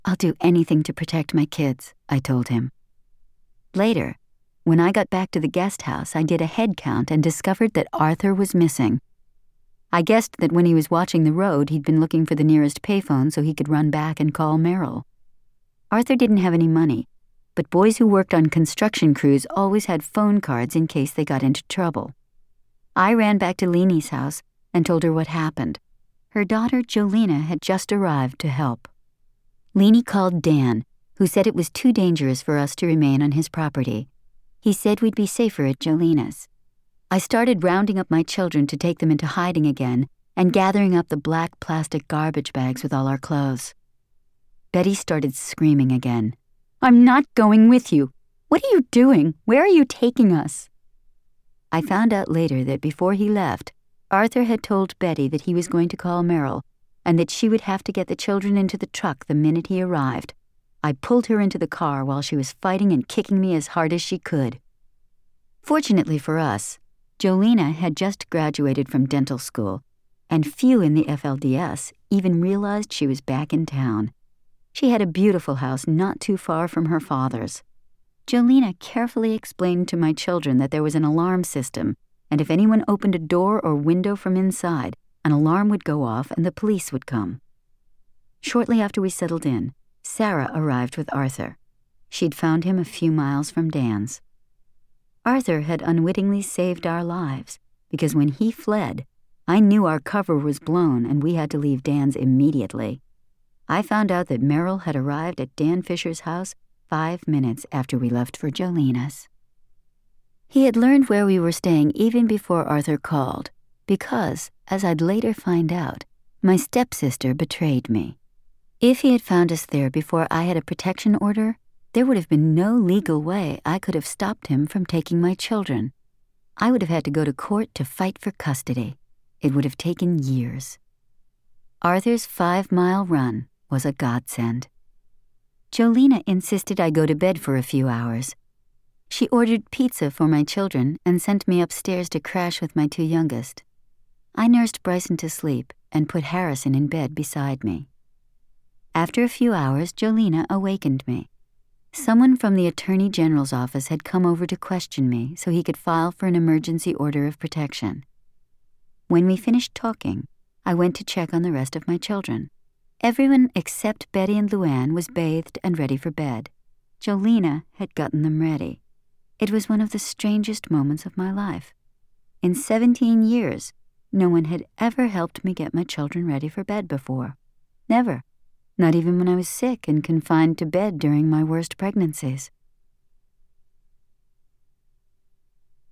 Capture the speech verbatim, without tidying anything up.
I'll do anything to protect my kids, I told him. Later, when I got back to the guest house, I did a head count and discovered that Arthur was missing. I guessed that when he was watching the road, he'd been looking for the nearest payphone so he could run back and call Merrill. Arthur didn't have any money, but boys who worked on construction crews always had phone cards in case they got into trouble. I ran back to Leanie's house and told her what happened. Her daughter, Jolena, had just arrived to help. Leanie called Dan, who said it was too dangerous for us to remain on his property. He said we'd be safer at Jolena's. I started rounding up my children to take them into hiding again and gathering up the black plastic garbage bags with all our clothes. Betty started screaming again. "I'm not going with you. What are you doing? Where are you taking us?" I found out later that before he left, Arthur had told Betty that he was going to call Merrill and that she would have to get the children into the truck the minute he arrived. I pulled her into the car while she was fighting and kicking me as hard as she could. Fortunately for us, Jolena had just graduated from dental school, and few in the F L D S even realized she was back in town. She had a beautiful house not too far from her father's. Jolena carefully explained to my children that there was an alarm system, and if anyone opened a door or window from inside, an alarm would go off and the police would come. Shortly after we settled in, Sarah arrived with Arthur. She'd found him a few miles from Dan's. Arthur had unwittingly saved our lives, because when he fled, I knew our cover was blown and we had to leave Dan's immediately. I found out that Merrill had arrived at Dan Fisher's house five minutes after we left for Jolena's. He had learned where we were staying even before Arthur called, because, as I'd later find out, my stepsister betrayed me. If he had found us there before I had a protection order, there would have been no legal way I could have stopped him from taking my children. I would have had to go to court to fight for custody. It would have taken years. Arthur's five-mile run was a godsend. Jolena insisted I go to bed for a few hours. She ordered pizza for my children and sent me upstairs to crash with my two youngest. I nursed Bryson to sleep and put Harrison in bed beside me. After a few hours, Jolena awakened me. Someone from the Attorney General's office had come over to question me so he could file for an emergency order of protection. When we finished talking, I went to check on the rest of my children. Everyone except Betty and Luann was bathed and ready for bed. Jolena had gotten them ready. It was one of the strangest moments of my life. In seventeen years, no one had ever helped me get my children ready for bed before. Never. Not even when I was sick and confined to bed during my worst pregnancies.